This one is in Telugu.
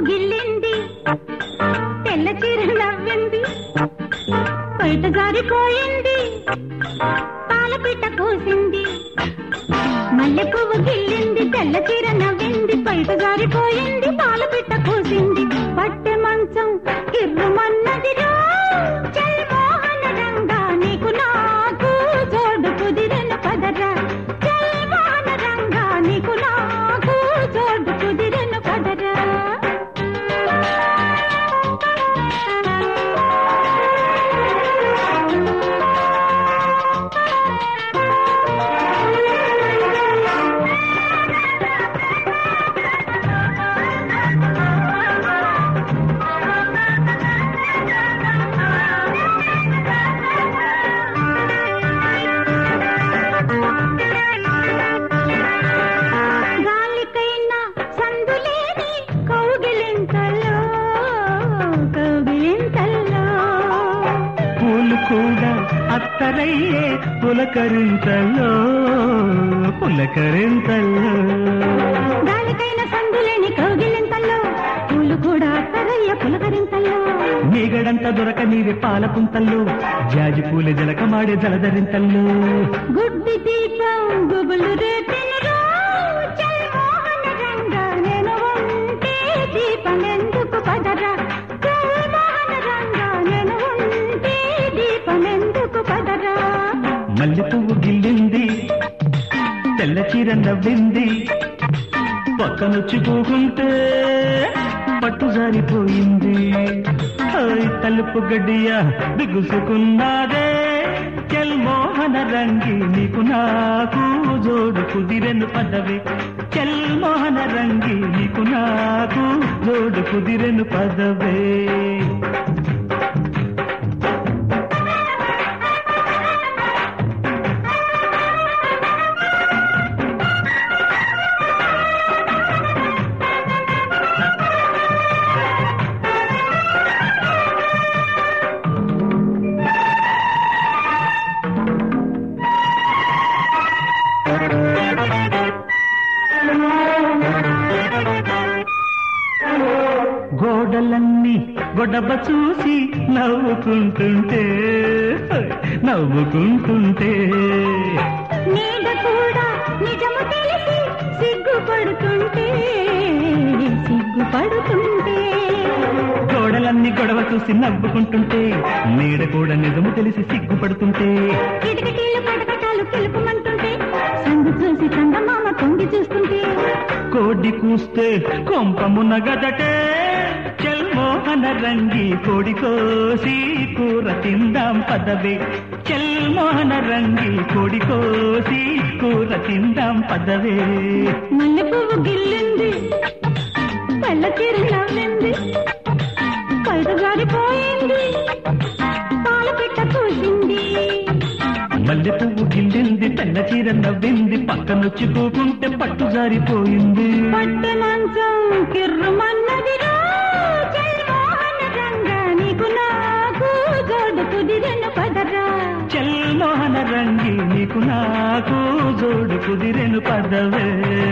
గిల్లింది, తెల్ల చీర నవ్వింది, బయట జారిపోయింది, పాలపిట్ట కూసింది. మల్లె పువ్వు గిల్లింది, తెల్ల చీర నవ్వింది, బయట జారిపోయింది, పాలపిట్ట కూసింది. పట్టె మంచం కిర్రుమన్నదిరా, చల్ మోహన రంగా నీకు నాకు జోడు కుదిరెను పదరా, చల్ మోహన రంగా నీకు నాకు జోడు కుదిరెను పదరా. అత్తరయ్యే పులకరింతల్లో పులకరింతల్లో, గాలికైన సందులేని కౌగిలింతల్లో, పూలు కూడా అత్తరయ్య పులకరింతల్లో. నీగడంత దొరక నీవే పాలపుంతల్లో, జాజి పూలే జలకమాడే జలధరింతల్లో. గుడ్డి దీపం గుబులు రేపెనురా, చల్ మోహన రంగా నేను ఉంటే దీపం ఎందుకు పదరా, చల్ మోహన రంగా నేను ఉంటే దీపం ఎందుకు పదరా. మల్లె పువ్వు గిల్లింది, తెల్ల చీర నవ్వింది, పక్కనొచ్చి కూకుంటే పట్టు జారిపోయింది. తలుపు గడియ బిగుసుకున్నాదే, చల్ మోహన రంగి నీకు నాకు జోడు కుదిరెను పదవే, చల్ మోహన రంగి నీకు నాకు జోడు కుదిరెను పదవే. గోడలన్నీ గొడవ చూసి నవ్వుకుంటుంటే నవ్వుకుంటుంటే, నీడ కూడా నిజము తెలిసి సిగ్గుపడుతుంటే సిగ్గుపడుతుంటే, గోడలన్నీ గొడవ చూసి నవ్వుకుంటుంటే, నీడ కూడా నిజము తెలిసి సిగ్గుపడుతుంటే, కిటకిటీలు కటకటాలు తెలుపుమంటుంటే, సందు చూసి చందమామ తొంగి చూస్తుంటే, కోడి కూస్తే కొంపమున గదటే, చల్ మోహన రంగి కోడి కోసి కూర తిందాం పదవే, చల్ మోహన రంగి కోడి కోసి కూర తిందాం పదవే. మల్లె పువ్వు గిల్లింది, తెల్ల చీర నవ్వింది, బయట జారిపోయింది, పాలపిట్ట కూసింది. మల్లె పువ్వు గిల్లింది, తెల్ల చీర నవ్వింది, పక్కనొచ్చి కూకుంటే పట్టు జారిపోయింది. పట్టె మంచం కిర్రుమన్నదిరా, చల్ మోహన రంగా నీకు నాకు జోడు కుదిరెను పదరా, చల్ మోహన రంగి నీకు నాకు జోడు కుదిరెను పదవే.